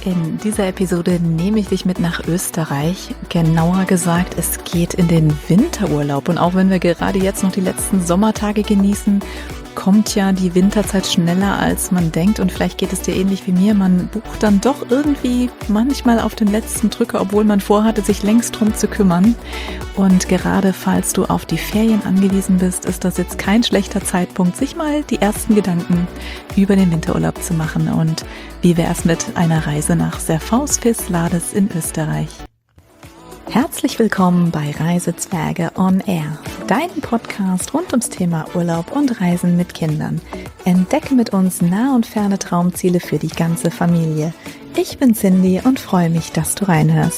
In dieser Episode nehme ich dich mit nach Österreich. Genauer gesagt, es geht in den Winterurlaub. Und auch wenn wir gerade jetzt noch die letzten Sommertage genießen, kommt ja die Winterzeit schneller, als man denkt. Und vielleicht geht es dir ähnlich wie mir. Man bucht dann doch irgendwie manchmal auf den letzten Drücker, obwohl man vorhatte, sich längst drum zu kümmern. Und gerade falls du auf die Ferien angewiesen bist, ist das jetzt kein schlechter Zeitpunkt, sich mal die ersten Gedanken über den Winterurlaub zu machen. Und wie wäre es mit einer Reise nach Servaus-Vis-Lades in Österreich? Herzlich willkommen bei Reisezwerge on Air, deinem Podcast rund ums Thema Urlaub und Reisen mit Kindern. Entdecke mit uns nah und ferne Traumziele für die ganze Familie. Ich bin Cindy und freue mich, dass du reinhörst.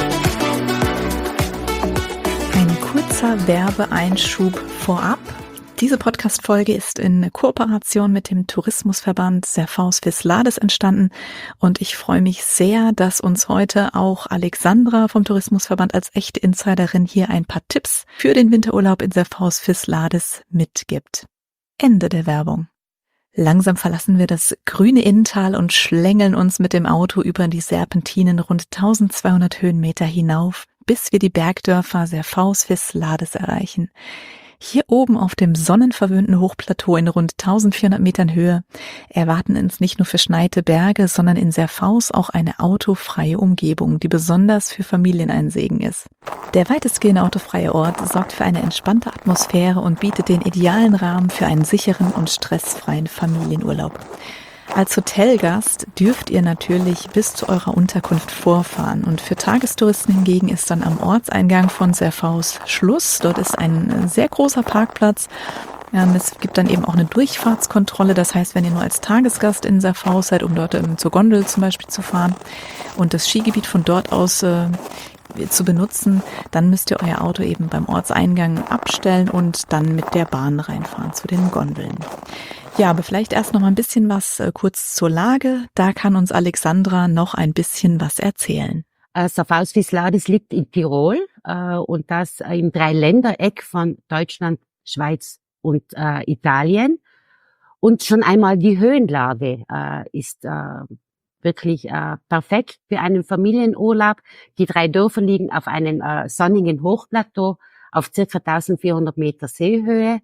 Ein kurzer Werbeeinschub vorab. Diese Podcast-Folge ist in Kooperation mit dem Tourismusverband Servaus-Vis-Lades entstanden und ich freue mich sehr, dass uns heute auch Alexandra vom Tourismusverband als echte Insiderin hier ein paar Tipps für den Winterurlaub in Servaus-Vis-Lades mitgibt. Ende der Werbung. Langsam verlassen wir das grüne Inntal und schlängeln uns mit dem Auto über die Serpentinen rund 1200 Höhenmeter hinauf, bis wir die Bergdörfer Servaus-Vis-Lades erreichen. Hier oben auf dem sonnenverwöhnten Hochplateau in rund 1400 Metern Höhe erwarten uns nicht nur verschneite Berge, sondern in Servaus auch eine autofreie Umgebung, die besonders für Familien ein Segen ist. Der weitestgehend autofreie Ort sorgt für eine entspannte Atmosphäre und bietet den idealen Rahmen für einen sicheren und stressfreien Familienurlaub. Als Hotelgast dürft ihr natürlich bis zu eurer Unterkunft vorfahren und für Tagestouristen hingegen ist dann am Ortseingang von Servaus Schluss. Dort ist ein sehr großer Parkplatz. Es gibt dann eben auch eine Durchfahrtskontrolle, das heißt, wenn ihr nur als Tagesgast in Servaus seid, um dort zur Gondel zum Beispiel zu fahren und das Skigebiet von dort aus zu benutzen, dann müsst ihr euer Auto eben beim Ortseingang abstellen und dann mit der Bahn reinfahren zu den Gondeln. Ja, aber vielleicht erst noch mal ein bisschen was kurz zur Lage. Da kann uns Alexandra noch ein bisschen was erzählen. Servaus-Vis-Lades liegt in Tirol und das im Dreiländereck von Deutschland, Schweiz und Italien. Und schon einmal die Höhenlage ist wirklich perfekt für einen Familienurlaub. Die 3 Dörfer liegen auf einem sonnigen Hochplateau auf circa 1400 Meter Seehöhe.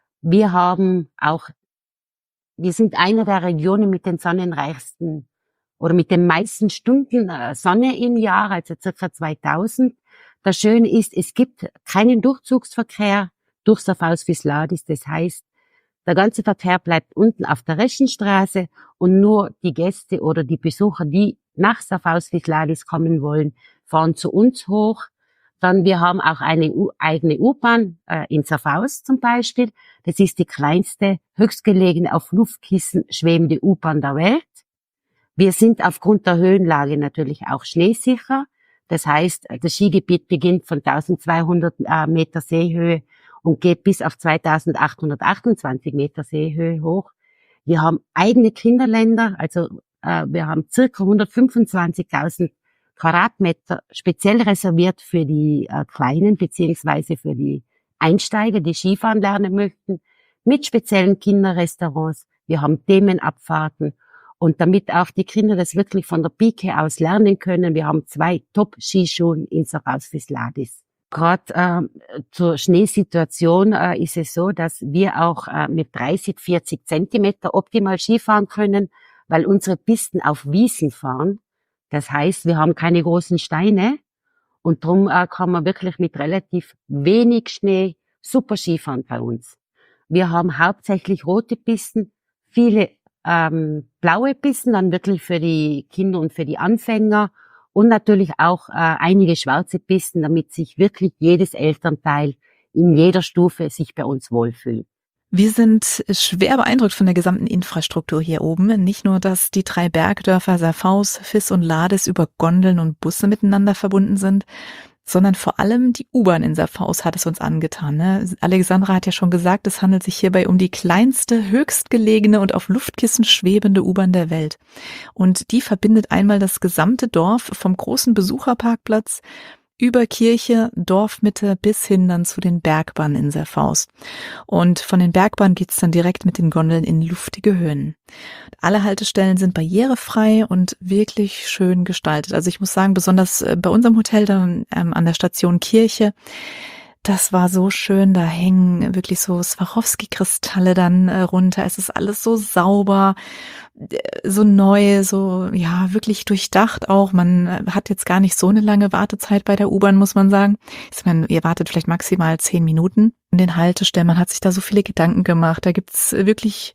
Wir sind eine der Regionen mit den sonnenreichsten oder mit den meisten Stunden Sonne im Jahr, also circa 2000. Das Schöne ist, es gibt keinen Durchzugsverkehr durch Servaus-Vis-Lades. Das heißt, der ganze Verkehr bleibt unten auf der Reschenstraße und nur die Gäste oder die Besucher, die nach Servaus-Vis-Lades kommen wollen, fahren zu uns hoch. Dann, wir haben auch eine eigene U-Bahn in Servaus zum Beispiel. Das ist die kleinste, höchstgelegene, auf Luftkissen schwebende U-Bahn der Welt. Wir sind aufgrund der Höhenlage natürlich auch schneesicher. Das heißt, das Skigebiet beginnt von 1200 Meter Seehöhe und geht bis auf 2828 Meter Seehöhe hoch. Wir haben eigene Kinderländer, also wir haben circa 125.000 Quadratmeter speziell reserviert für die Kleinen beziehungsweise für die Einsteiger, die Skifahren lernen möchten, mit speziellen Kinderrestaurants. Wir haben Themenabfahrten und damit auch die Kinder das wirklich von der Pike aus lernen können. Wir haben 2 Top-Skischulen in Servaus-Vis-Lades. Gerade zur Schneesituation ist es so, dass wir auch mit 30-40 Zentimeter optimal Skifahren können, weil unsere Pisten auf Wiesen fahren. Das heißt, wir haben keine großen Steine und darum kann man wirklich mit relativ wenig Schnee super Skifahren bei uns. Wir haben hauptsächlich rote Pisten, viele blaue Pisten, dann wirklich für die Kinder und für die Anfänger und natürlich auch einige schwarze Pisten, damit sich wirklich jedes Elternteil in jeder Stufe sich bei uns wohlfühlt. Wir sind schwer beeindruckt von der gesamten Infrastruktur hier oben. Nicht nur, dass die 3 Bergdörfer Servaus, Vis und Lades über Gondeln und Busse miteinander verbunden sind, sondern vor allem die U-Bahn in Servaus hat es uns angetan. Ne? Alexandra hat ja schon gesagt, es handelt sich hierbei um die kleinste, höchstgelegene und auf Luftkissen schwebende U-Bahn der Welt. Und die verbindet einmal das gesamte Dorf vom großen Besucherparkplatz über Kirche, Dorfmitte bis hin dann zu den Bergbahnen in Serfaust. Und von den Bergbahnen geht's dann direkt mit den Gondeln in luftige Höhen. Alle Haltestellen sind barrierefrei und wirklich schön gestaltet. Also ich muss sagen, besonders bei unserem Hotel dann an der Station Kirche, das war so schön, da hängen wirklich so Swarovski-Kristalle dann runter. Es ist alles so sauber, so neu, so ja wirklich durchdacht auch. Man hat jetzt gar nicht so eine lange Wartezeit bei der U-Bahn, muss man sagen. Ich meine, ihr wartet vielleicht maximal 10 Minuten an den Haltestellen. Man hat sich da so viele Gedanken gemacht. Da gibt's wirklich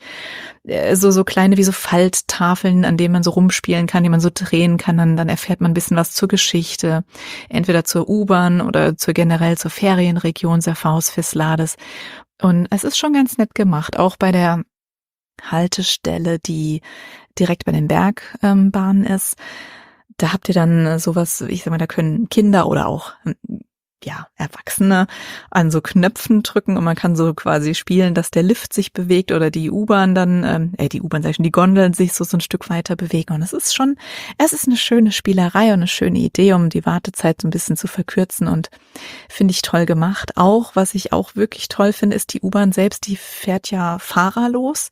so kleine wie so Falttafeln, an denen man so rumspielen kann, die man so drehen kann. Dann erfährt man ein bisschen was zur Geschichte, entweder zur U-Bahn oder generell zur Ferienregion Serfaus-Fisslades. Und es ist schon ganz nett gemacht, auch bei der Haltestelle, die direkt bei den Bergbahnen ist. Da habt ihr dann sowas, ich sag mal, da können Kinder oder auch Erwachsene an so Knöpfen drücken und man kann so quasi spielen, dass der Lift sich bewegt oder die U-Bahn dann, die Gondeln sich so ein Stück weiter bewegen. Und es ist eine schöne Spielerei und eine schöne Idee, um die Wartezeit so ein bisschen zu verkürzen und finde ich toll gemacht. Auch, was ich auch wirklich toll finde, ist die U-Bahn selbst, die fährt ja fahrerlos.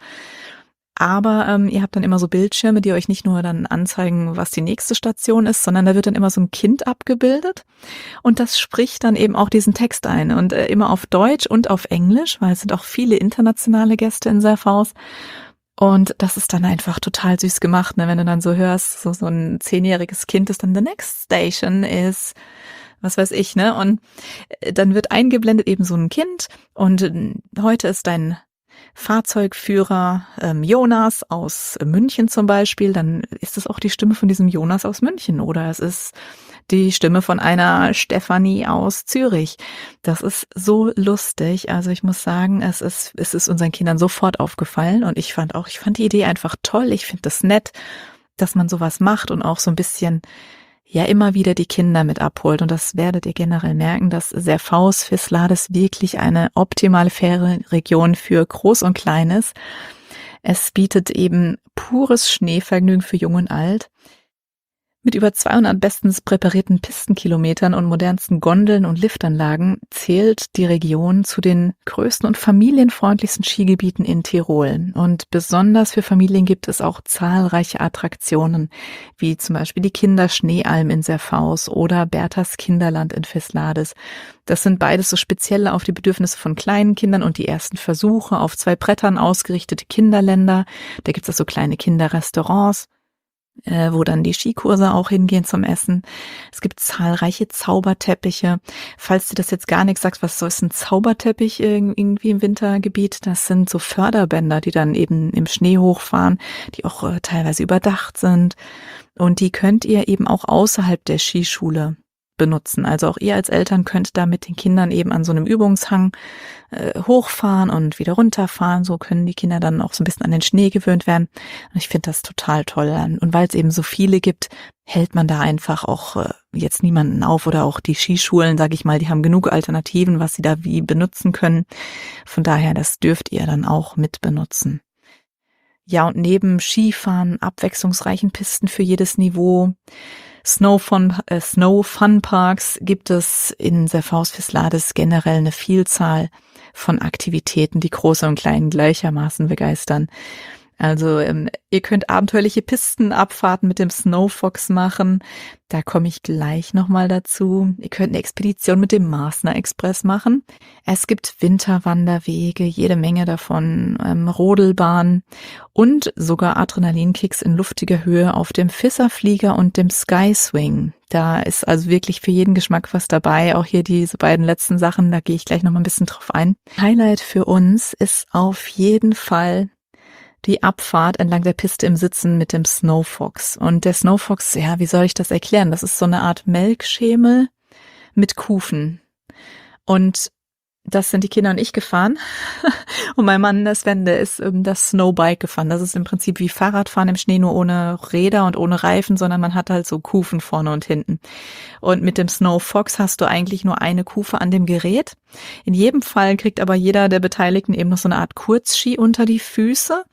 Aber ihr habt dann immer so Bildschirme, die euch nicht nur dann anzeigen, was die nächste Station ist, sondern da wird dann immer so ein Kind abgebildet und das spricht dann eben auch diesen Text ein und immer auf Deutsch und auf Englisch, weil es sind auch viele internationale Gäste in Serfaus. Und das ist dann einfach total süß gemacht, ne? Wenn du dann so hörst, so ein 10-jähriges Kind ist dann the next station is was weiß ich, ne? Und dann wird eingeblendet eben so ein Kind und heute ist dein Fahrzeugführer Jonas aus München zum Beispiel, dann ist es auch die Stimme von diesem Jonas aus München oder es ist die Stimme von einer Stefanie aus Zürich. Das ist so lustig. Also ich muss sagen, es ist unseren Kindern sofort aufgefallen und ich fand die Idee einfach toll. Ich finde das nett, dass man sowas macht und auch so ein bisschen immer wieder die Kinder mit abholt. Und das werdet ihr generell merken, dass Serfaus-Fisslades wirklich eine optimale Ferienregion für Groß und Klein ist. Es bietet eben pures Schneevergnügen für Jung und Alt. Mit über 200 bestens präparierten Pistenkilometern und modernsten Gondeln und Liftanlagen zählt die Region zu den größten und familienfreundlichsten Skigebieten in Tirol. Und besonders für Familien gibt es auch zahlreiche Attraktionen, wie zum Beispiel die Kinderschneealm in Serfaus oder Berthas Kinderland in Fisslades. Das sind beides so speziell auf die Bedürfnisse von kleinen Kindern und die ersten Versuche auf 2 Brettern ausgerichtete Kinderländer. Da gibt es so kleine Kinderrestaurants, wo dann die Skikurse auch hingehen zum Essen. Es gibt zahlreiche Zauberteppiche. Falls dir das jetzt gar nichts sagt, was ist ein Zauberteppich irgendwie im Wintergebiet? Das sind so Förderbänder, die dann eben im Schnee hochfahren, die auch teilweise überdacht sind. Und die könnt ihr eben auch außerhalb der Skischule benutzen. Also auch ihr als Eltern könnt da mit den Kindern eben an so einem Übungshang hochfahren und wieder runterfahren. So können die Kinder dann auch so ein bisschen an den Schnee gewöhnt werden. Und ich finde das total toll. Und weil es eben so viele gibt, hält man da einfach auch jetzt niemanden auf oder auch die Skischulen, sage ich mal, die haben genug Alternativen, was sie da wie benutzen können. Von daher, das dürft ihr dann auch mit benutzen. Ja, und neben Skifahren, abwechslungsreichen Pisten für jedes Niveau, Snow Fun Parks gibt es in Serfaus-Fisslades generell eine Vielzahl von Aktivitäten, die Große und Kleinen gleichermaßen begeistern. Also ihr könnt abenteuerliche Pistenabfahrten mit dem Snowfox machen. Da komme ich gleich nochmal dazu. Ihr könnt eine Expedition mit dem Marsner Express machen. Es gibt Winterwanderwege, jede Menge davon, Rodelbahn und sogar Adrenalinkicks in luftiger Höhe auf dem Fisserflieger und dem Skyswing. Da ist also wirklich für jeden Geschmack was dabei. Auch hier diese beiden letzten Sachen, da gehe ich gleich nochmal ein bisschen drauf ein. Highlight für uns ist auf jeden Fall die Abfahrt entlang der Piste im Sitzen mit dem Snowfox. Und der Snowfox, ja, wie soll ich das erklären? Das ist so eine Art Melkschemel mit Kufen. Und Das sind die Kinder und ich gefahren. Und mein Mann, der Sven, der ist das Snowbike gefahren. Das ist im Prinzip wie Fahrradfahren im Schnee, nur ohne Räder und ohne Reifen, sondern man hat halt so Kufen vorne und hinten. Und mit dem Snow Fox hast du eigentlich nur eine Kufe an dem Gerät. In jedem Fall kriegt aber jeder der Beteiligten eben noch so eine Art Kurzski unter die Füße.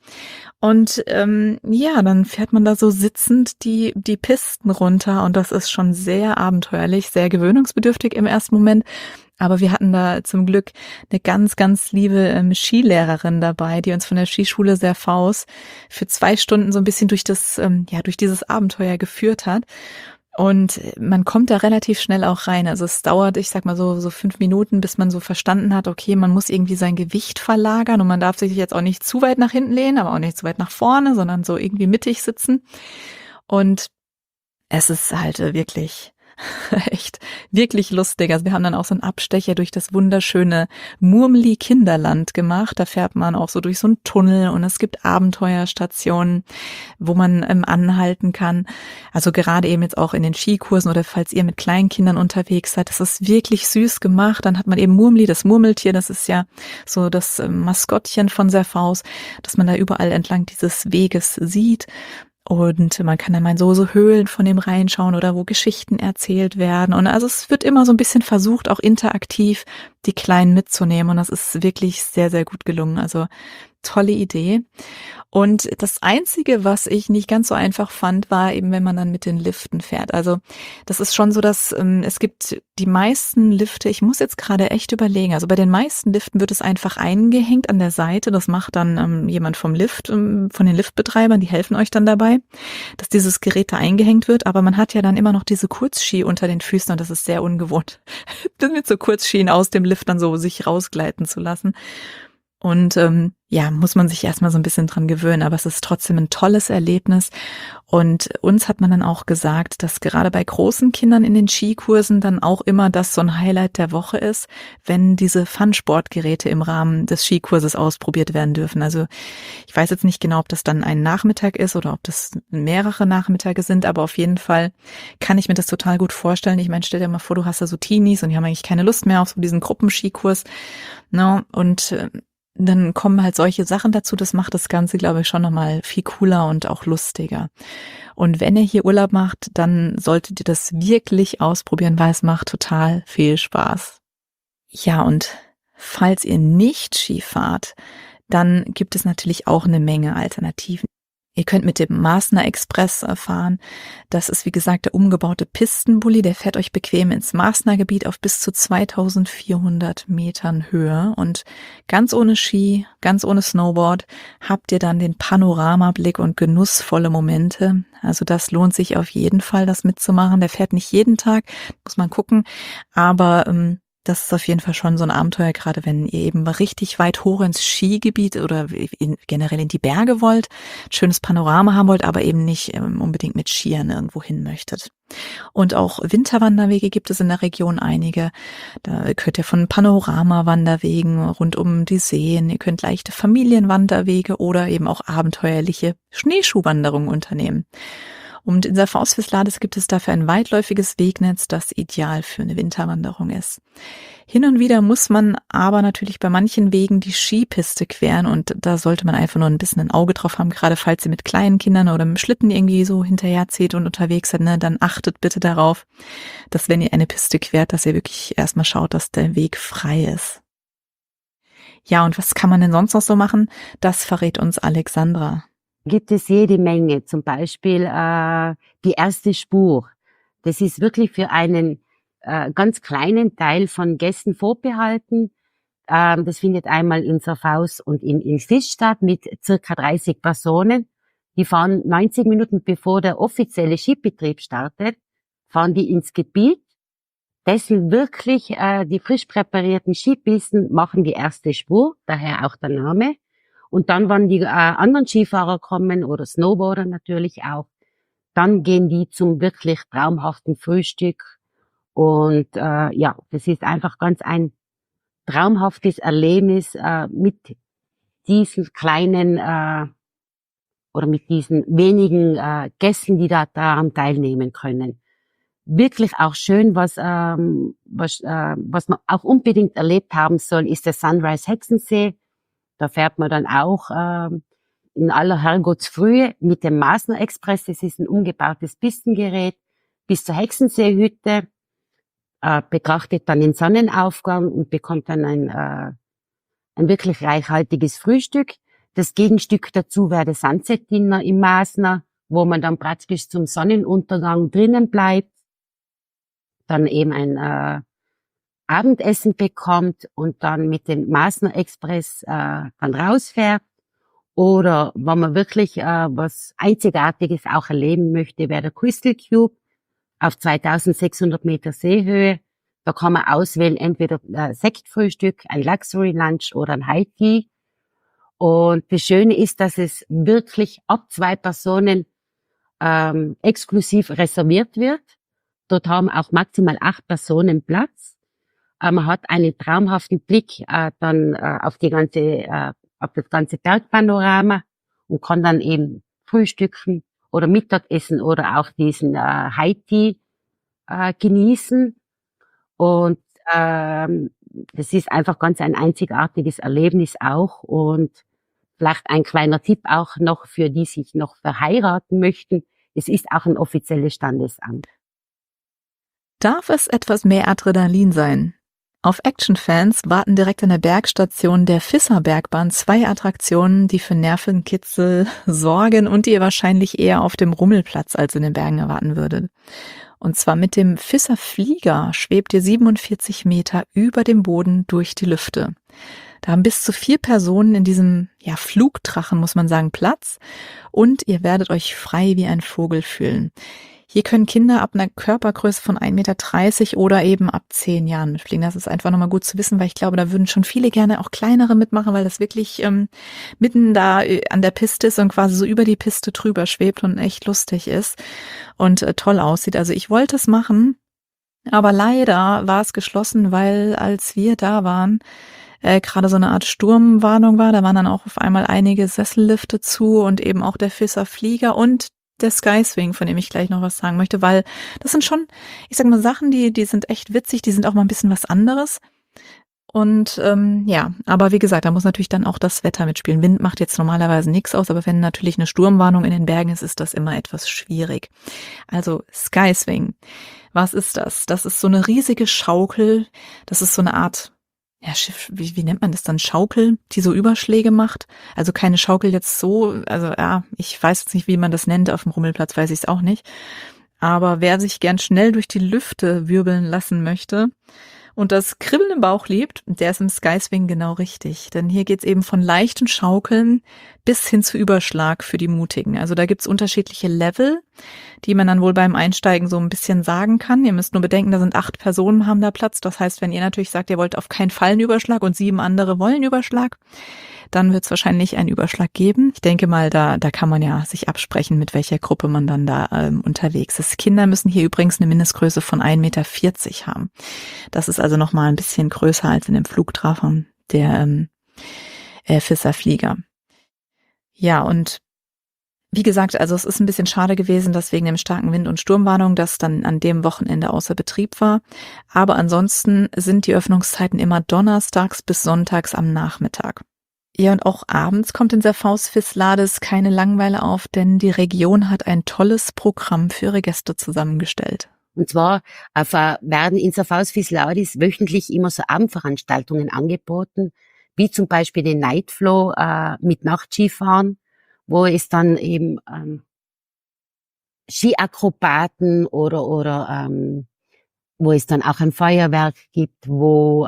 Und ja, dann fährt man da so sitzend die Pisten runter und das ist schon sehr abenteuerlich, sehr gewöhnungsbedürftig im ersten Moment. Aber wir hatten da zum Glück eine ganz, ganz liebe Skilehrerin dabei, die uns von der Skischule Serfaus für 2 Stunden so ein bisschen durch durch dieses Abenteuer geführt hat. Und man kommt da relativ schnell auch rein. Also es dauert, ich sag mal so 5 Minuten, bis man so verstanden hat, okay, man muss irgendwie sein Gewicht verlagern und man darf sich jetzt auch nicht zu weit nach hinten lehnen, aber auch nicht zu weit nach vorne, sondern so irgendwie mittig sitzen. Und es ist halt wirklich echt wirklich lustig. Also wir haben dann auch so einen Abstecher durch das wunderschöne Murmeli-Kinderland gemacht. Da fährt man auch so durch so einen Tunnel und es gibt Abenteuerstationen, wo man anhalten kann. Also gerade eben jetzt auch in den Skikursen oder falls ihr mit kleinen Kindern unterwegs seid, das ist wirklich süß gemacht. Dann hat man eben Murmeli, das Murmeltier, das ist ja so das Maskottchen von Serfaus, dass man da überall entlang dieses Weges sieht. Und man kann dann mal in so Höhlen von dem reinschauen oder wo Geschichten erzählt werden. Und also es wird immer so ein bisschen versucht, auch interaktiv die Kleinen mitzunehmen. Und das ist wirklich sehr, sehr gut gelungen. Also tolle Idee. Und das Einzige, was ich nicht ganz so einfach fand, war eben, wenn man dann mit den Liften fährt. Also das ist schon so, dass es gibt die meisten Lifte, ich muss jetzt gerade echt überlegen, also bei den meisten Liften wird es einfach eingehängt an der Seite. Das macht dann jemand vom Lift, von den Liftbetreibern, die helfen euch dann dabei, dass dieses Gerät da eingehängt wird. Aber man hat ja dann immer noch diese Kurzski unter den Füßen und das ist sehr ungewohnt, mit so Kurzskien aus dem Lift dann so sich rausgleiten zu lassen. Und ja, muss man sich erstmal so ein bisschen dran gewöhnen, aber es ist trotzdem ein tolles Erlebnis. Und uns hat man dann auch gesagt, dass gerade bei großen Kindern in den Skikursen dann auch immer das so ein Highlight der Woche ist, wenn diese Fun-Sportgeräte im Rahmen des Skikurses ausprobiert werden dürfen. Also ich weiß jetzt nicht genau, ob das dann ein Nachmittag ist oder ob das mehrere Nachmittage sind, aber auf jeden Fall kann ich mir das total gut vorstellen. Ich meine, stell dir mal vor, du hast da so Teenies und die haben eigentlich keine Lust mehr auf so diesen Gruppenskikurs. No, und dann kommen halt solche Sachen dazu, das macht das Ganze, glaube ich, schon nochmal viel cooler und auch lustiger. Und wenn ihr hier Urlaub macht, dann solltet ihr das wirklich ausprobieren, weil es macht total viel Spaß. Ja, und falls ihr nicht Ski fahrt, dann gibt es natürlich auch eine Menge Alternativen. Ihr könnt mit dem Maßner Express fahren. Das ist, wie gesagt, der umgebaute Pistenbully. Der fährt euch bequem ins Maßner Gebiet auf bis zu 2400 Metern Höhe. Und ganz ohne Ski, ganz ohne Snowboard habt ihr dann den Panoramablick und genussvolle Momente. Also das lohnt sich auf jeden Fall, das mitzumachen. Der fährt nicht jeden Tag, muss man gucken. Aber das ist auf jeden Fall schon so ein Abenteuer, gerade wenn ihr eben richtig weit hoch ins Skigebiet oder generell in die Berge wollt, schönes Panorama haben wollt, aber eben nicht unbedingt mit Skiern irgendwo hin möchtet. Und auch Winterwanderwege gibt es in der Region einige. Da könnt ihr von Panoramawanderwegen rund um die Seen, ihr könnt leichte Familienwanderwege oder eben auch abenteuerliche Schneeschuhwanderungen unternehmen. Und in Serfaus fürs Lades gibt es dafür ein weitläufiges Wegnetz, das ideal für eine Winterwanderung ist. Hin und wieder muss man aber natürlich bei manchen Wegen die Skipiste queren und da sollte man einfach nur ein bisschen ein Auge drauf haben, gerade falls ihr mit kleinen Kindern oder mit dem Schlitten irgendwie so hinterherzieht und unterwegs seid, ne, dann achtet bitte darauf, dass wenn ihr eine Piste quert, dass ihr wirklich erstmal schaut, dass der Weg frei ist. Ja, und was kann man denn sonst noch so machen? Das verrät uns Alexandra. Gibt es jede Menge, zum Beispiel die erste Spur. Das ist wirklich für einen ganz kleinen Teil von Gästen vorbehalten. Das findet einmal in Serfaus und in Fisch statt mit circa 30 Personen. Die fahren 90 Minuten bevor der offizielle Skibetrieb startet, fahren die ins Gebiet. Das sind wirklich die frisch präparierten Skipisten, machen die erste Spur, daher auch der Name. Und dann, wenn die anderen Skifahrer kommen oder Snowboarder natürlich auch, dann gehen die zum wirklich traumhaften Frühstück. Und ja, das ist einfach ganz ein traumhaftes Erlebnis mit diesen kleinen oder mit diesen wenigen Gästen, die da daran teilnehmen können. wirklich auch schön, was man auch unbedingt erlebt haben soll, ist der Sunrise Hexensee. Da fährt man dann auch in aller Herrgottsfrühe mit dem Masner Express. Das ist ein umgebautes Pistengerät bis zur Hexenseehütte, betrachtet dann den Sonnenaufgang und bekommt dann ein wirklich reichhaltiges Frühstück. Das Gegenstück dazu wäre der Sunset Dinner im Masner, wo man dann praktisch zum Sonnenuntergang drinnen bleibt, dann eben ein Abendessen bekommt und dann mit dem Masner Express dann rausfährt. Oder wenn man wirklich was Einzigartiges auch erleben möchte, wäre der Crystal Cube auf 2600 Meter Seehöhe. Da kann man auswählen, entweder Sektfrühstück, ein Luxury Lunch oder ein High Tea. Und das Schöne ist, dass es wirklich ab 2 Personen exklusiv reserviert wird. Dort haben auch maximal 8 Personen Platz. Man hat einen traumhaften Blick dann auf das ganze Bergpanorama und kann dann eben frühstücken oder Mittagessen oder auch diesen High Tea genießen. Und das ist einfach ganz ein einzigartiges Erlebnis auch. Und vielleicht ein kleiner Tipp auch noch für die sich noch verheiraten möchten. Es ist auch ein offizielles Standesamt. Darf es etwas mehr Adrenalin sein? Auf Action-Fans warten direkt an der Bergstation der Fisser-Bergbahn 2 Attraktionen, die für Nervenkitzel sorgen und die ihr wahrscheinlich eher auf dem Rummelplatz als in den Bergen erwarten würdet. Und zwar mit dem Fisser Flieger schwebt ihr 47 Meter über dem Boden durch die Lüfte. Da haben bis zu 4 Personen in diesem Flugdrachen, muss man sagen, Platz und ihr werdet euch frei wie ein Vogel fühlen. Hier können Kinder ab einer Körpergröße von 1,30 Meter oder eben ab 10 Jahren mitfliegen. Das ist einfach nochmal gut zu wissen, weil ich glaube, da würden schon viele gerne auch kleinere mitmachen, weil das wirklich mitten da an der Piste ist und quasi so über die Piste drüber schwebt und echt lustig ist und toll aussieht. Also ich wollte es machen, aber leider war es geschlossen, weil als wir da waren, gerade so eine Art Sturmwarnung war. Da waren dann auch auf einmal einige Sessellifte zu und eben auch der Fisser Flieger und der Skyswing, von dem ich gleich noch was sagen möchte, weil das sind schon, ich sag mal, Sachen, die sind echt witzig, die sind auch mal ein bisschen was anderes. Und aber wie gesagt, da muss natürlich dann auch das Wetter mitspielen. Wind macht jetzt normalerweise nichts aus, aber wenn natürlich eine Sturmwarnung in den Bergen ist, ist das immer etwas schwierig. Also Skyswing, was ist das? Das ist so eine riesige Schaukel, das ist so eine Art Schiff, wie nennt man das dann? Schaukel, die so Überschläge macht. Also keine Schaukel jetzt so, also ich weiß jetzt nicht, wie man das nennt, auf dem Rummelplatz weiß ich es auch nicht. Aber wer sich gern schnell durch die Lüfte wirbeln lassen möchte und das Kribbeln im Bauch liebt, der ist im Skyswing genau richtig. Denn hier geht's eben von leichten Schaukeln bis hin zu Überschlag für die Mutigen. Also da gibt's unterschiedliche Level, die man dann wohl beim Einsteigen so ein bisschen sagen kann. Ihr müsst nur bedenken, da sind 8 Personen, haben da Platz. Das heißt, wenn ihr natürlich sagt, ihr wollt auf keinen Fall einen Überschlag und 7 andere wollen Überschlag, dann wird es wahrscheinlich einen Überschlag geben. Ich denke mal, da kann man ja sich absprechen, mit welcher Gruppe man dann da unterwegs ist. Kinder müssen hier übrigens eine Mindestgröße von 1,40 Meter haben. Das ist also nochmal ein bisschen größer als in dem Flugdrachen der Fisser Flieger. Ja, und wie gesagt, also es ist ein bisschen schade gewesen, dass wegen dem starken Wind- und Sturmwarnung das dann an dem Wochenende außer Betrieb war. Aber ansonsten sind die Öffnungszeiten immer donnerstags bis sonntags am Nachmittag. Ja, und auch abends kommt in Servaus-Vislades keine Langeweile auf, denn die Region hat ein tolles Programm für ihre Gäste zusammengestellt. Und zwar werden in Servaus-Vislades wöchentlich immer so Abendveranstaltungen angeboten, wie zum Beispiel den Nightflow mit Nachtskifahren, wo es dann eben Skiakrobaten oder wo es dann auch ein Feuerwerk gibt, wo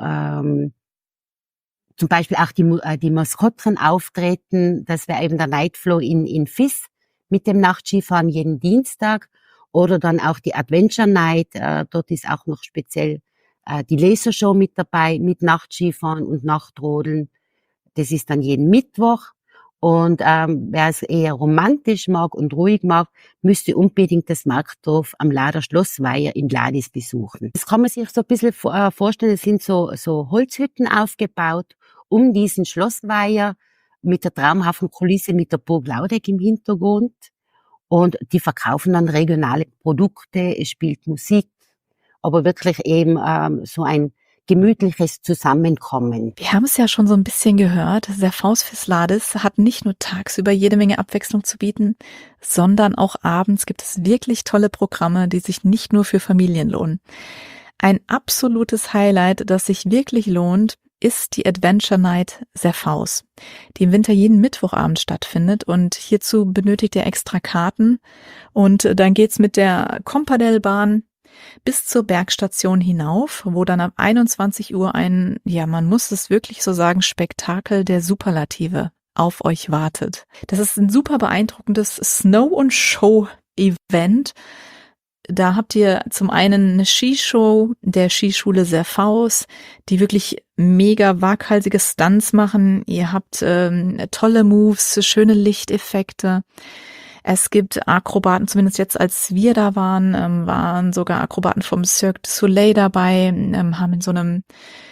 zum Beispiel auch die Maskottchen auftreten. Das wäre eben der Nightflow in Vis mit dem Nachtskifahren jeden Dienstag. Oder dann auch die Adventure Night. Dort ist auch noch speziell die Lasershow mit dabei, mit Nachtskifahren und Nachtrodeln. Das ist dann jeden Mittwoch. Und wer es eher romantisch mag und ruhig mag, müsste unbedingt das Marktdorf am Lader Schlossweiher in Gladys besuchen. Das kann man sich so ein bisschen vorstellen. Es sind so Holzhütten aufgebaut um diesen Schlossweiher mit der traumhaften Kulisse mit der Burg Laudeck im Hintergrund. Und die verkaufen dann regionale Produkte, es spielt Musik, aber wirklich eben so ein gemütliches Zusammenkommen. Wir haben es ja schon so ein bisschen gehört, der Faust Lades hat nicht nur tagsüber jede Menge Abwechslung zu bieten, sondern auch abends gibt es wirklich tolle Programme, die sich nicht nur für Familien lohnen. Ein absolutes Highlight, das sich wirklich lohnt, ist die Adventure Night Serfaus, die im Winter jeden Mittwochabend stattfindet, und hierzu benötigt ihr extra Karten, und dann geht's mit der Kompadellbahn bis zur Bergstation hinauf, wo dann ab 21 Uhr ein, ja, man muss es wirklich so sagen, Spektakel der Superlative auf euch wartet. Das ist ein super beeindruckendes Snow- und Show-Event. Da habt ihr zum einen eine Skishow der Skischule Serfaus, die wirklich mega waghalsige Stunts machen. Ihr habt tolle Moves, schöne Lichteffekte. Es gibt Akrobaten, zumindest jetzt, als wir da waren sogar Akrobaten vom Cirque du Soleil dabei, haben in so einem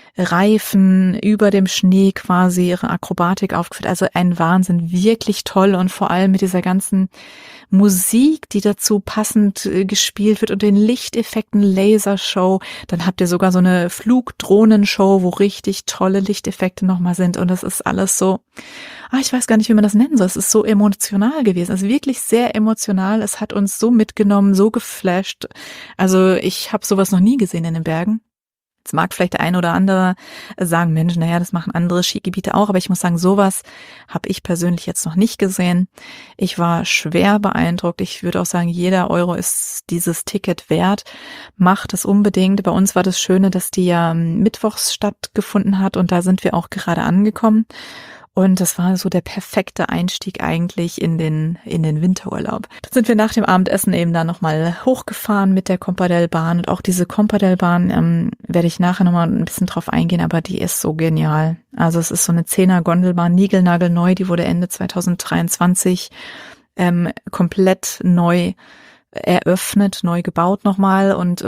Reifen über dem Schnee quasi ihre Akrobatik aufgeführt. Also ein Wahnsinn, wirklich toll, und vor allem mit dieser ganzen Musik, die dazu passend gespielt wird, und den Lichteffekten, Lasershow. Dann habt ihr sogar so eine Flugdrohnenshow, wo richtig tolle Lichteffekte nochmal sind, und das ist alles so, ich weiß gar nicht, wie man das nennen soll. Es ist so emotional gewesen, also wirklich sehr emotional. Es hat uns so mitgenommen, so geflasht. Also ich habe sowas noch nie gesehen in den Bergen. Jetzt mag vielleicht der ein oder andere sagen, Mensch, naja, das machen andere Skigebiete auch, aber ich muss sagen, sowas habe ich persönlich jetzt noch nicht gesehen. Ich war schwer beeindruckt. Ich würde auch sagen, jeder Euro ist dieses Ticket wert. Macht es unbedingt. Bei uns war das Schöne, dass die ja mittwochs stattgefunden hat, und da sind wir auch gerade angekommen. Und das war so der perfekte Einstieg eigentlich in den Winterurlaub. Dann sind wir nach dem Abendessen eben da nochmal hochgefahren mit der Kompadellbahn. Und auch diese Kompadellbahn werde ich nachher nochmal ein bisschen drauf eingehen, aber die ist so genial. Also es ist so eine 10er Gondelbahn, niegelnagelneu, die wurde Ende 2023 komplett neu eröffnet, neu gebaut nochmal, und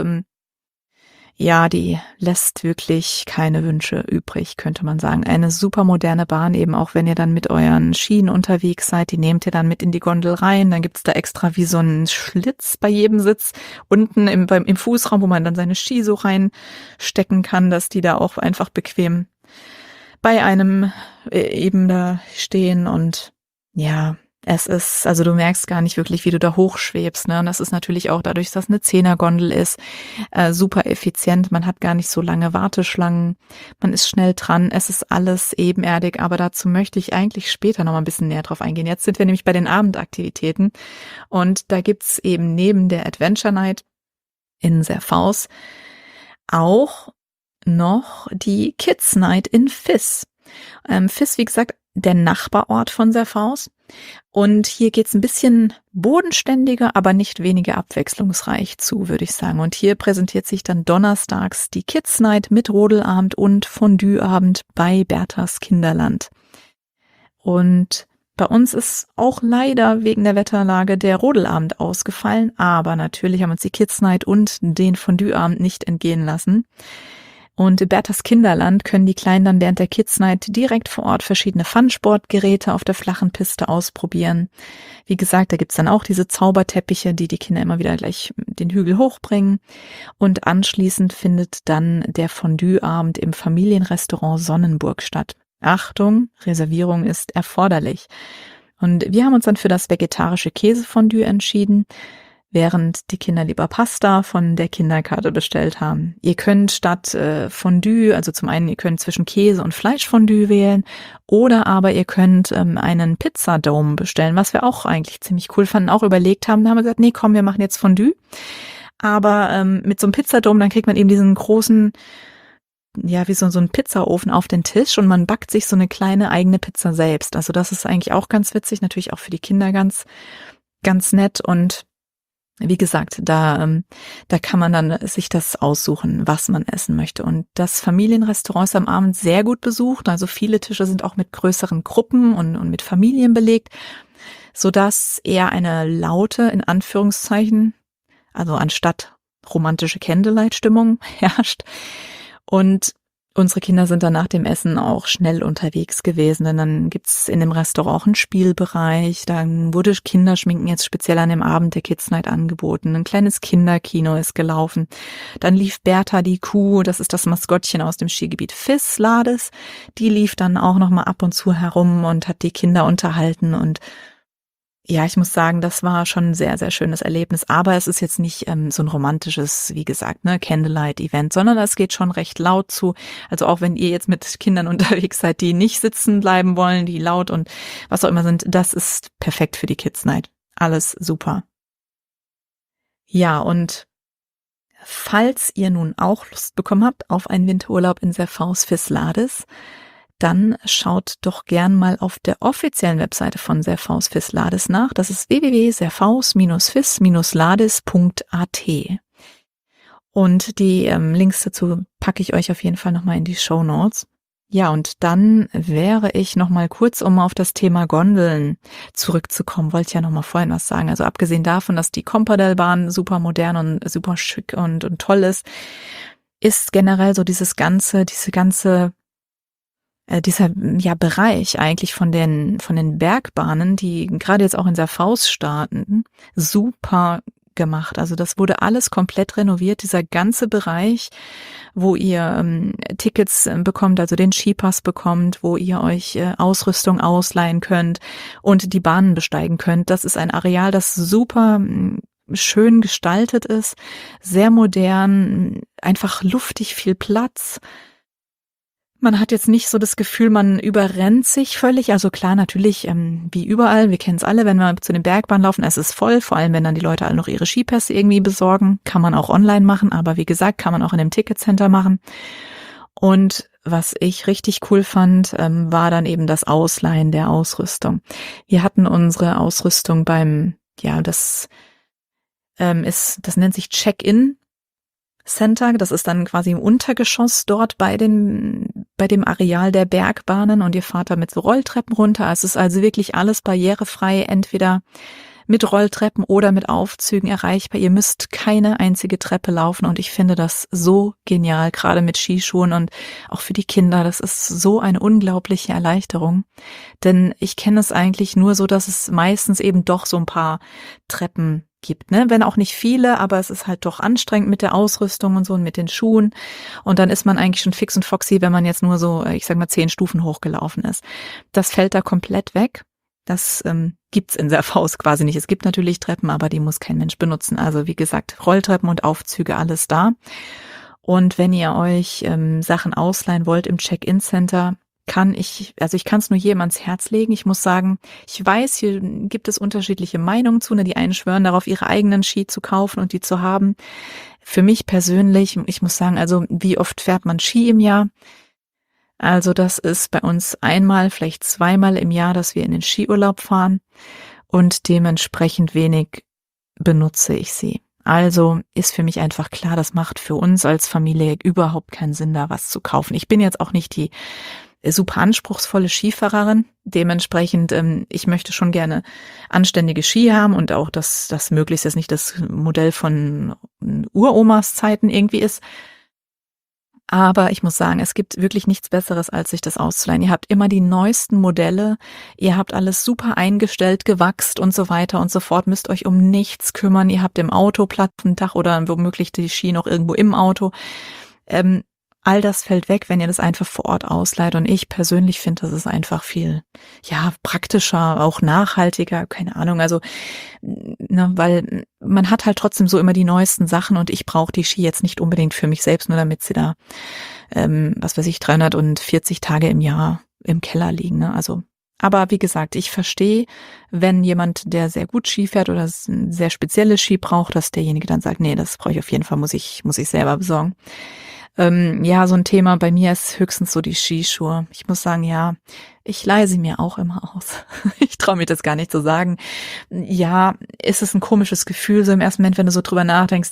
ja, die lässt wirklich keine Wünsche übrig, könnte man sagen. Eine super moderne Bahn, eben auch wenn ihr dann mit euren Schienen unterwegs seid, die nehmt ihr dann mit in die Gondel rein. Dann gibt's da extra wie so einen Schlitz bei jedem Sitz unten im Fußraum, wo man dann seine Ski so reinstecken kann, dass die da auch einfach bequem bei einem eben da stehen. Und ja, es ist, also du merkst gar nicht wirklich, wie du da hochschwebst, ne? Und das ist natürlich auch dadurch, dass es eine 10er-Gondel ist, super effizient. Man hat gar nicht so lange Warteschlangen. Man ist schnell dran. Es ist alles ebenerdig, aber dazu möchte ich eigentlich später noch mal ein bisschen näher drauf eingehen. Jetzt sind wir nämlich bei den Abendaktivitäten, und da gibt's eben neben der Adventure Night in Serfaus auch noch die Kids Night in Vis. Vis, wie gesagt, der Nachbarort von Serfaus. Und hier geht's ein bisschen bodenständiger, aber nicht weniger abwechslungsreich zu, würde ich sagen. Und hier präsentiert sich dann donnerstags die Kids Night mit Rodelabend und Fondue-Abend bei Berthas Kinderland. Und bei uns ist auch leider wegen der Wetterlage der Rodelabend ausgefallen, aber natürlich haben uns die Kids Night und den Fondue-Abend nicht entgehen lassen. Und in Berthas Kinderland können die Kleinen dann während der Kids Night direkt vor Ort verschiedene Fun-Sportgeräte auf der flachen Piste ausprobieren. Wie gesagt, da gibt's dann auch diese Zauberteppiche, die Kinder immer wieder gleich den Hügel hochbringen. Und anschließend findet dann der Fondue-Abend im Familienrestaurant Sonnenburg statt. Achtung, Reservierung ist erforderlich. Und wir haben uns dann für das vegetarische Käsefondue entschieden, während die Kinder lieber Pasta von der Kinderkarte bestellt haben. Ihr könnt statt Fondue, also zum einen, ihr könnt zwischen Käse und Fleischfondue wählen, oder aber ihr könnt einen Pizzadome bestellen, was wir auch eigentlich ziemlich cool fanden, auch überlegt haben. Da haben wir gesagt, nee, komm, wir machen jetzt Fondue. Aber mit so einem Pizzadome, dann kriegt man eben diesen großen, ja, wie so ein Pizzaofen auf den Tisch, und man backt sich so eine kleine eigene Pizza selbst. Also das ist eigentlich auch ganz witzig, natürlich auch für die Kinder ganz, ganz nett. Und wie gesagt, da kann man dann sich das aussuchen, was man essen möchte. Und das Familienrestaurant ist am Abend sehr gut besucht. Also viele Tische sind auch mit größeren Gruppen und mit Familien belegt, sodass eher eine laute, in Anführungszeichen, also anstatt romantische Candlelight-Stimmung herrscht. Und Unsere Kinder sind dann nach dem Essen auch schnell unterwegs gewesen, denn dann gibt's in dem Restaurant auch einen Spielbereich. Dann wurde Kinderschminken jetzt speziell an dem Abend der Kids Night angeboten. Ein kleines Kinderkino ist gelaufen. Dann lief Bertha die Kuh, das ist das Maskottchen aus dem Skigebiet FIS Lades. Die lief dann auch noch mal ab und zu herum und hat die Kinder unterhalten. Und ja, ich muss sagen, das war schon ein sehr, sehr schönes Erlebnis. Aber es ist jetzt nicht so ein romantisches, wie gesagt, ne, Candlelight-Event, sondern es geht schon recht laut zu. Also auch wenn ihr jetzt mit Kindern unterwegs seid, die nicht sitzen bleiben wollen, die laut und was auch immer sind, das ist perfekt für die Kids Night. Alles super. Ja, und falls ihr nun auch Lust bekommen habt auf einen Winterurlaub in Serfaus FIS Lades, dann schaut doch gern mal auf der offiziellen Webseite von Serfaus FIS Lades nach. Das ist www.serfaus-fis-lades.at. Und die Links dazu packe ich euch auf jeden Fall nochmal in die Shownotes. Ja, und dann wäre ich nochmal kurz, um auf das Thema Gondeln zurückzukommen, wollte ich ja nochmal vorhin was sagen. Also abgesehen davon, dass die Compardel-Bahn super modern und super schick und toll ist generell so dieser Bereich eigentlich von den Bergbahnen, die gerade jetzt auch in Serfaus starten, super gemacht. Also das wurde alles komplett renoviert, dieser ganze Bereich, wo ihr Tickets bekommt, also den Skipass bekommt, wo ihr euch Ausrüstung ausleihen könnt und die Bahnen besteigen könnt. Das ist ein Areal, das super schön gestaltet ist, sehr modern, einfach luftig, viel Platz. Man hat jetzt nicht so das Gefühl, man überrennt sich völlig. Also klar, natürlich, wie überall, wir kennen es alle, wenn wir zu den Bergbahnen laufen, es ist voll, vor allem wenn dann die Leute alle noch ihre Skipässe irgendwie besorgen. Kann man auch online machen, aber wie gesagt, kann man auch in dem Ticketcenter machen. Und was ich richtig cool fand, war dann eben das Ausleihen der Ausrüstung. Wir hatten unsere Ausrüstung das nennt sich Check-in Center, das ist dann quasi im Untergeschoss dort bei dem Areal der Bergbahnen und ihr fahrt da mit so Rolltreppen runter. Es ist also wirklich alles barrierefrei, entweder mit Rolltreppen oder mit Aufzügen erreichbar. Ihr müsst keine einzige Treppe laufen und ich finde das so genial, gerade mit Skischuhen und auch für die Kinder. Das ist so eine unglaubliche Erleichterung, denn ich kenne es eigentlich nur so, dass es meistens eben doch so ein paar Treppen gibt, ne? Wenn auch nicht viele, aber es ist halt doch anstrengend mit der Ausrüstung und so und mit den Schuhen. Und dann ist man eigentlich schon fix und foxy, wenn man jetzt nur so, ich sag mal, 10 Stufen hochgelaufen ist. Das fällt da komplett weg. Das gibt's in Serfaus quasi nicht. Es gibt natürlich Treppen, aber die muss kein Mensch benutzen. Also wie gesagt, Rolltreppen und Aufzüge, alles da. Und wenn ihr euch Sachen ausleihen wollt im Check-in-Center, ich kann es nur jedem ans Herz legen. Ich muss sagen, ich weiß, hier gibt es unterschiedliche Meinungen zu, ne? Die einen schwören darauf, ihre eigenen Ski zu kaufen und die zu haben. Für mich persönlich, ich muss sagen, also wie oft fährt man Ski im Jahr? Also das ist bei uns einmal, vielleicht zweimal im Jahr, dass wir in den Skiurlaub fahren und dementsprechend wenig benutze ich sie. Also ist für mich einfach klar, das macht für uns als Familie überhaupt keinen Sinn, da was zu kaufen. Ich bin jetzt auch nicht die super anspruchsvolle Skifahrerin. Dementsprechend, ich möchte schon gerne anständige Ski haben und auch, dass das möglichst jetzt nicht das Modell von Uromas Zeiten irgendwie ist. Aber ich muss sagen, es gibt wirklich nichts Besseres, als sich das auszuleihen. Ihr habt immer die neuesten Modelle, ihr habt alles super eingestellt, gewachst und so weiter und so fort, müsst euch um nichts kümmern. Ihr habt im Auto Platz am Dach oder womöglich die Ski noch irgendwo im Auto. All das fällt weg, wenn ihr das einfach vor Ort ausleiht. Und ich persönlich finde, das ist einfach viel, praktischer, auch nachhaltiger, keine Ahnung. Also, ne, weil man hat halt trotzdem so immer die neuesten Sachen und ich brauche die Ski jetzt nicht unbedingt für mich selbst, nur damit sie da, 340 Tage im Jahr im Keller liegen, ne? Also, aber wie gesagt, ich verstehe, wenn jemand, der sehr gut Ski fährt oder ein sehr spezielles Ski braucht, dass derjenige dann sagt, nee, das brauche ich auf jeden Fall, muss ich selber besorgen. So ein Thema bei mir ist höchstens so die Skischuhe. Ich muss sagen, ich leihe sie mir auch immer aus. Ich traue mich das gar nicht zu sagen. Ja, ist es ein komisches Gefühl so im ersten Moment, wenn du so drüber nachdenkst.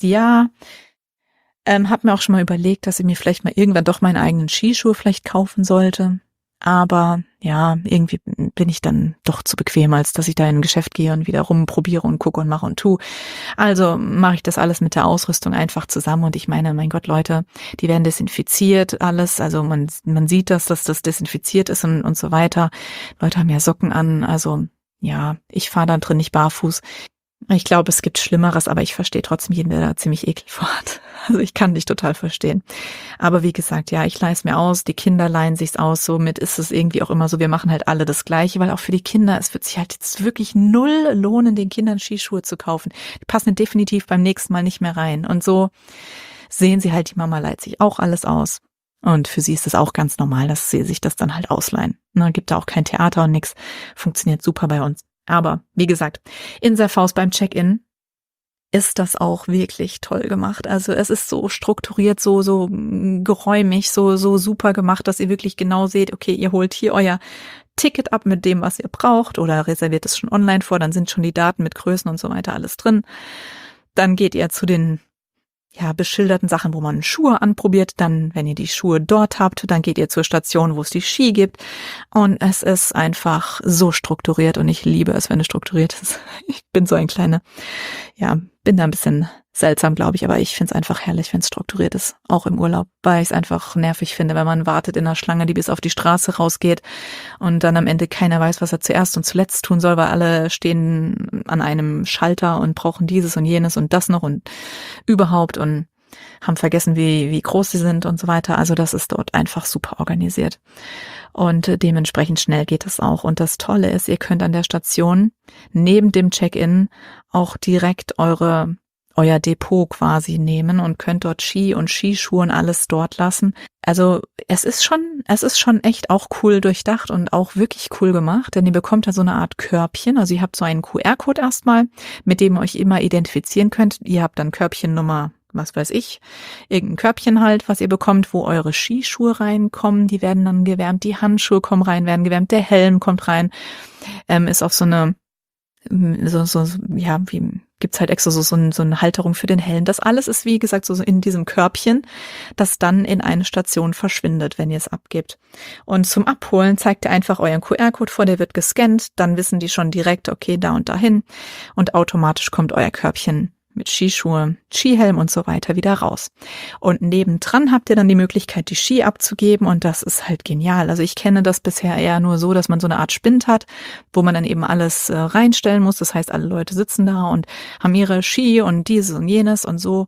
Hab mir auch schon mal überlegt, dass ich mir vielleicht mal irgendwann doch meine eigenen Skischuhe vielleicht kaufen sollte. Aber ja, irgendwie bin ich dann doch zu bequem, als dass ich da in ein Geschäft gehe und wieder rumprobiere und gucke und mache und tu. Also mache ich das alles mit der Ausrüstung einfach zusammen. Und ich meine, mein Gott, Leute, die werden desinfiziert, alles. Also man sieht dass das desinfiziert ist und so weiter. Leute haben ja Socken an. Also ja, ich fahre da drin nicht barfuß. Ich glaube, es gibt Schlimmeres, aber ich verstehe trotzdem jeden, der da ziemlich Ekel vor hat. Also ich kann dich total verstehen. Aber wie gesagt, ja, ich leih's mir aus, die Kinder leihen sich's aus, somit ist es irgendwie auch immer so, wir machen halt alle das Gleiche, weil auch für die Kinder, es wird sich halt jetzt wirklich null lohnen, den Kindern Skischuhe zu kaufen. Die passen definitiv beim nächsten Mal nicht mehr rein. Und so sehen sie halt, die Mama leiht sich auch alles aus. Und für sie ist es auch ganz normal, dass sie sich das dann halt ausleihen. Na, gibt da auch kein Theater und nix. Funktioniert super bei uns. Aber, wie gesagt, in Serfaus beim Check-in ist das auch wirklich toll gemacht. Also es ist so strukturiert, so geräumig, so super gemacht, dass ihr wirklich genau seht, okay, ihr holt hier euer Ticket ab mit dem, was ihr braucht oder reserviert es schon online vor, dann sind schon die Daten mit Größen und so weiter alles drin. Dann geht ihr zu den beschilderten Sachen, wo man Schuhe anprobiert. Dann, wenn ihr die Schuhe dort habt, dann geht ihr zur Station, wo es die Ski gibt. Und es ist einfach so strukturiert und ich liebe es, wenn es strukturiert ist. Ich bin so ein kleiner, bin da ein bisschen seltsam, glaube ich, aber ich finde es einfach herrlich, wenn es strukturiert ist, auch im Urlaub, weil ich es einfach nervig finde, wenn man wartet in einer Schlange, die bis auf die Straße rausgeht und dann am Ende keiner weiß, was er zuerst und zuletzt tun soll, weil alle stehen an einem Schalter und brauchen dieses und jenes und das noch und überhaupt und haben vergessen, wie groß sie sind und so weiter. Also das ist dort einfach super organisiert. Und dementsprechend schnell geht es auch. Und das Tolle ist, ihr könnt an der Station neben dem Check-in auch direkt euer Depot quasi nehmen und könnt dort Ski und Skischuhe und alles dort lassen. Also es ist schon echt auch cool durchdacht und auch wirklich cool gemacht, denn ihr bekommt da so eine Art Körbchen. Also ihr habt so einen QR-Code erstmal, mit dem ihr euch immer identifizieren könnt. Ihr habt dann Körbchennummer, was weiß ich, irgendein Körbchen halt, was ihr bekommt, wo eure Skischuhe reinkommen. Die werden dann gewärmt, die Handschuhe kommen rein, werden gewärmt, der Helm kommt rein, ist auf so eine gibt's halt extra so eine Halterung für den Helm. Das alles ist, wie gesagt, so in diesem Körbchen, das dann in eine Station verschwindet, wenn ihr es abgebt. Und zum Abholen zeigt ihr einfach euren QR-Code vor, der wird gescannt, dann wissen die schon direkt, okay, da und dahin und automatisch kommt euer Körbchen mit Skischuhe, Skihelm und so weiter wieder raus. Und nebendran habt ihr dann die Möglichkeit, die Ski abzugeben und das ist halt genial. Also ich kenne das bisher eher nur so, dass man so eine Art Spind hat, wo man dann eben alles reinstellen muss. Das heißt, alle Leute sitzen da und haben ihre Ski und dieses und jenes und so.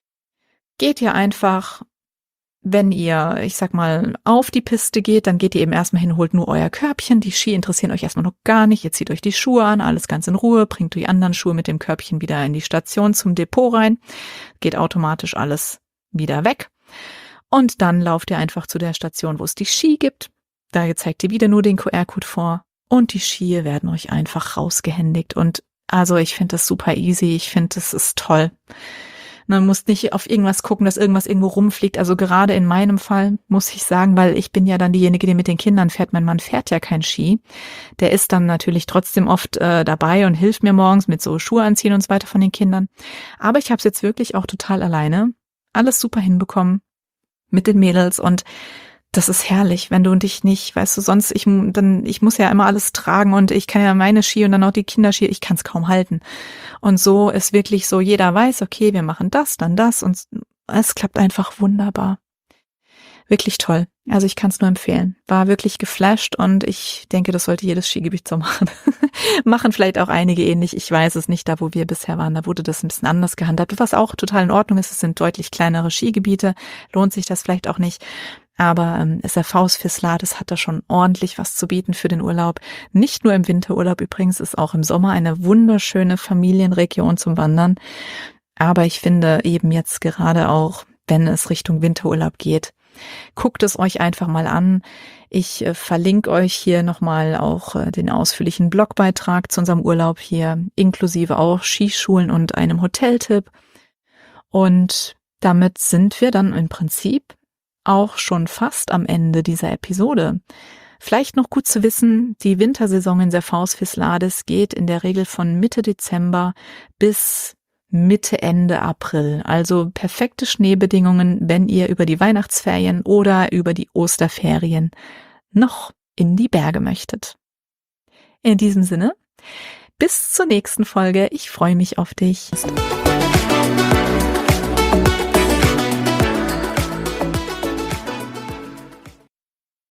Geht ihr einfach, wenn ihr, ich sag mal, auf die Piste geht, dann geht ihr eben erstmal hin, holt nur euer Körbchen. Die Ski interessieren euch erstmal noch gar nicht. Ihr zieht euch die Schuhe an, alles ganz in Ruhe, bringt die anderen Schuhe mit dem Körbchen wieder in die Station zum Depot rein. Geht automatisch alles wieder weg. Und dann lauft ihr einfach zu der Station, wo es die Ski gibt. Da zeigt ihr wieder nur den QR-Code vor. Und die Ski werden euch einfach rausgehändigt. Und also ich finde das super easy. Ich finde, das ist toll. Man muss nicht auf irgendwas gucken, dass irgendwas irgendwo rumfliegt. Also gerade in meinem Fall muss ich sagen, weil ich bin ja dann diejenige, die mit den Kindern fährt. Mein Mann fährt ja kein Ski. Der ist dann natürlich trotzdem oft dabei und hilft mir morgens mit so Schuhe anziehen und so weiter von den Kindern. Aber ich habe es jetzt wirklich auch total alleine alles super hinbekommen mit den Mädels und das ist herrlich, wenn du und dich nicht, weißt du, sonst ich muss ja immer alles tragen und ich kann ja meine Ski und dann auch die Kinderski, ich kann es kaum halten. Und so ist wirklich so, jeder weiß, okay, wir machen das, dann das und es klappt einfach wunderbar. Wirklich toll. Also ich kann es nur empfehlen. War wirklich geflasht und ich denke, das sollte jedes Skigebiet so machen. Machen vielleicht auch einige ähnlich. Ich weiß es nicht, da wo wir bisher waren, da wurde das ein bisschen anders gehandhabt, was auch total in Ordnung ist. Es sind deutlich kleinere Skigebiete, lohnt sich das vielleicht auch nicht. Aber SRVs Fislar hat da schon ordentlich was zu bieten für den Urlaub. Nicht nur im Winterurlaub übrigens, ist auch im Sommer eine wunderschöne Familienregion zum Wandern. Aber ich finde eben jetzt gerade auch, wenn es Richtung Winterurlaub geht, guckt es euch einfach mal an. Ich verlinke euch hier nochmal auch den ausführlichen Blogbeitrag zu unserem Urlaub hier, inklusive auch Skischulen und einem Hoteltipp. Und damit sind wir dann im Prinzip auch schon fast am Ende dieser Episode. Vielleicht noch gut zu wissen, die Wintersaison in Serfaus Fislar geht in der Regel von Mitte Dezember bis Mitte, Ende April. Also perfekte Schneebedingungen, wenn ihr über die Weihnachtsferien oder über die Osterferien noch in die Berge möchtet. In diesem Sinne, bis zur nächsten Folge. Ich freue mich auf dich.